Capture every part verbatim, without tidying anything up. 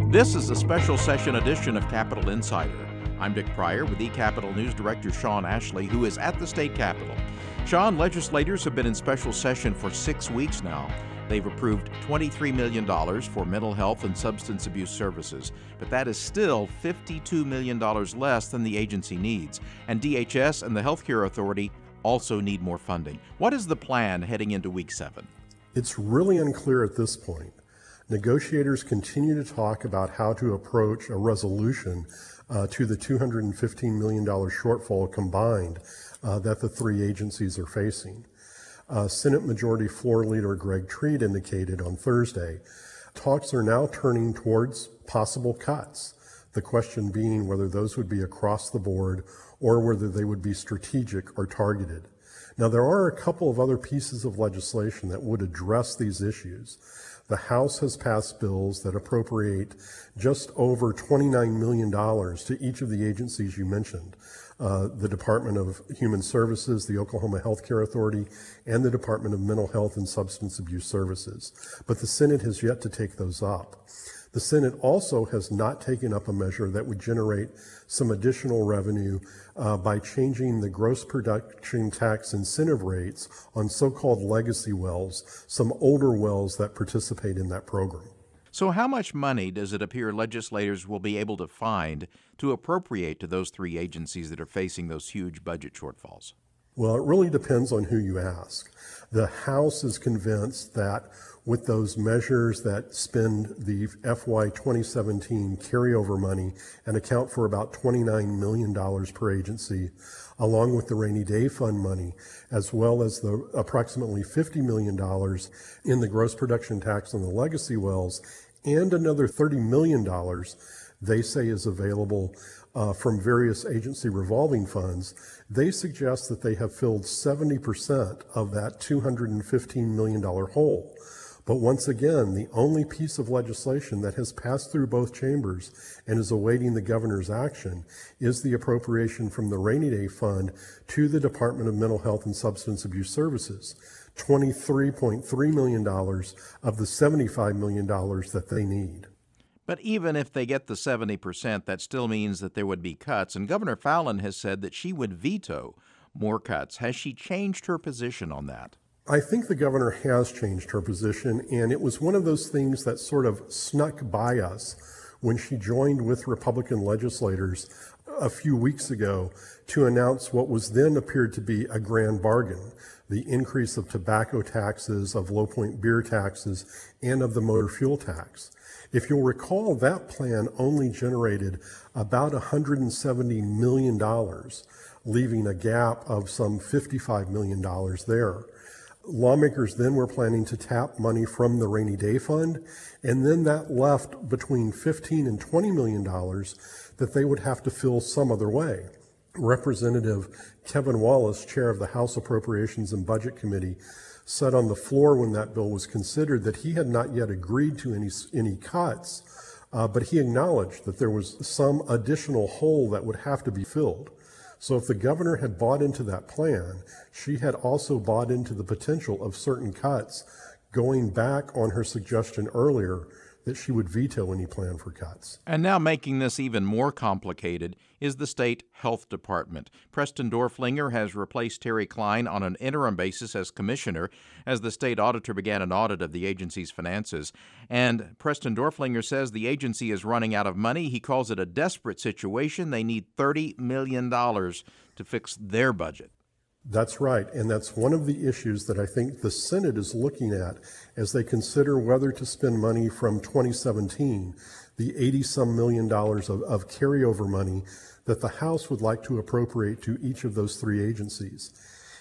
This is a special session edition of Capitol Insider. I'm Dick Pryor with eCapitol News Director Sean Ashley, who is at the state capitol. Sean, legislators have been in special session for six weeks now. They've approved twenty-three million dollars for mental health and substance abuse services, but that is still fifty-two million dollars less than the agency needs. And D H S and the Healthcare Authority also need more funding. What is the plan heading into week seven? It's really unclear at this point. Negotiators continue to talk about how to approach a resolution uh, to the two hundred fifteen million dollars shortfall combined uh, that the three agencies are facing. Uh, Senate Majority Floor Leader Greg Treat indicated on Thursday, talks are now turning towards possible cuts. The question being whether those would be across the board or whether they would be strategic or targeted. Now, there are a couple of other pieces of legislation that would address these issues. The House has passed bills that appropriate just over twenty-nine million dollars to each of the agencies you mentioned, uh, the Department of Human Services, the Oklahoma Healthcare Authority, and the Department of Mental Health and Substance Abuse Services. But the Senate has yet to take those up. The Senate also has not taken up a measure that would generate some additional revenue uh, by changing the gross production tax incentive rates on so-called legacy wells, some older wells that participate in that program. So how much money does it appear legislators will be able to find to appropriate to those three agencies that are facing those huge budget shortfalls? Well, it really depends on who you ask. The House is convinced that with those measures that spend the F Y twenty seventeen carryover money and account for about twenty-nine million dollars per agency, along with the rainy day fund money, as well as the approximately fifty million dollars in the gross production tax on the legacy wells, and another thirty million dollars they say is available uh, from various agency revolving funds, they suggest that they have filled seventy percent of that two hundred fifteen million dollars hole. But once again, the only piece of legislation that has passed through both chambers and is awaiting the governor's action is the appropriation from the Rainy Day Fund to the Department of Mental Health and Substance Abuse Services, twenty-three point three million dollars of the seventy-five million dollars that they need. But even if they get the seventy percent, that still means that there would be cuts. And Governor Fallin has said that she would veto more cuts. Has she changed her position on that? I think the governor has changed her position, and it was one of those things that sort of snuck by us when she joined with Republican legislators a few weeks ago to announce what was then appeared to be a grand bargain, the increase of tobacco taxes, of low point beer taxes, and of the motor fuel tax. If you'll recall, that plan only generated about one hundred seventy million dollars, leaving a gap of some fifty-five million dollars there. Lawmakers then were planning to tap money from the Rainy Day Fund, and then that left between fifteen and twenty million dollars that they would have to fill some other way. Representative Kevin Wallace, chair of the House Appropriations and Budget Committee, said on the floor when that bill was considered that he had not yet agreed to any any cuts, uh, but he acknowledged that there was some additional hole that would have to be filled. So if the governor had bought into that plan, she had also bought into the potential of certain cuts, going back on her suggestion earlier that she would veto any plan for cuts. And now making this even more complicated is the state health department. Preston Dorflinger has replaced Terry Klein on an interim basis as commissioner as the state auditor began an audit of the agency's finances. And Preston Dorflinger says the agency is running out of money. He calls it a desperate situation. They need thirty million dollars to fix their budget. That's right, and that's one of the issues that I think the Senate is looking at as they consider whether to spend money from twenty seventeen, the eighty-some million dollars of, of carryover money that the House would like to appropriate to each of those three agencies.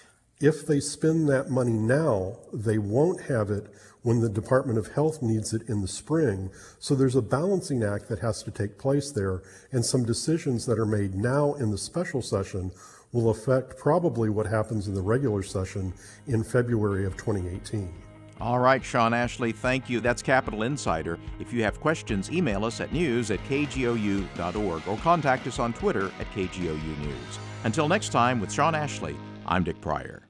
If they spend that money now, they won't have it when the Department of Health needs it in the spring. So there's a balancing act that has to take place there, and some decisions that are made now in the special session will affect probably what happens in the regular session in February of twenty eighteen. All right, Sean Ashley, thank you. That's Capitol Insider. If you have questions, email us at news at k g o u dot org or contact us on Twitter at K G O U News. Until next time, with Sean Ashley, I'm Dick Pryor.